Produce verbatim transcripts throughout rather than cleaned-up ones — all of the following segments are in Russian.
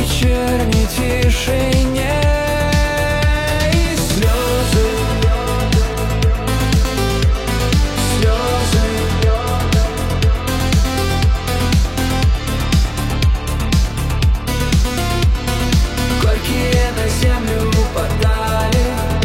вечерней тишине. И слезы, слезы, горькие на землю упадали.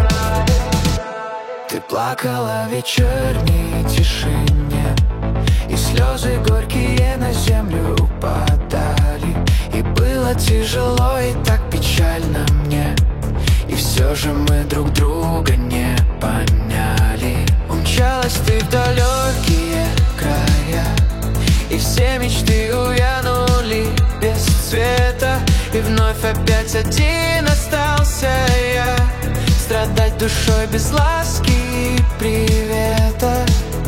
Ты плакала в вечерней тишине, и слезы горькие на землю упадали. И было тяжело и так печально мне, и все же мы друг друга не поняли. Умчалась ты в далекие края, и все мечты увянули без цвета. И вновь опять один остался я, страдать душой без ласки и привета.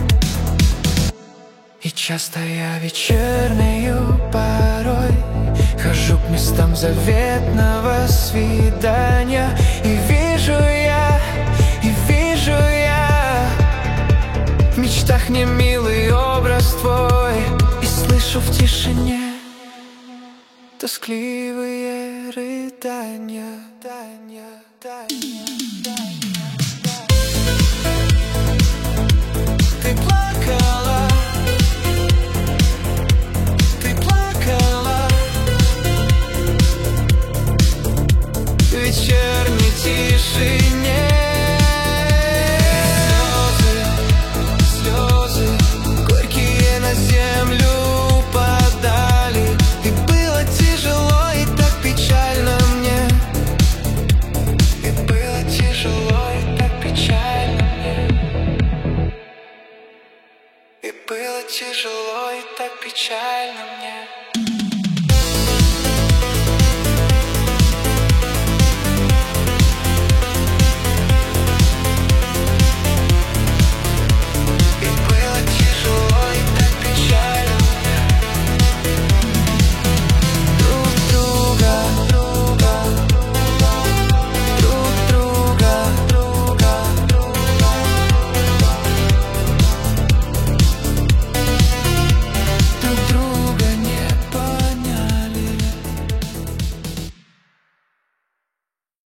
И часто я вечернею порой хожу к местам заветного свидания, и вижу я, и вижу я в мечтах немилый образ твой, и слышу в тишине тоскливые рыдания, рыдания, рыдания.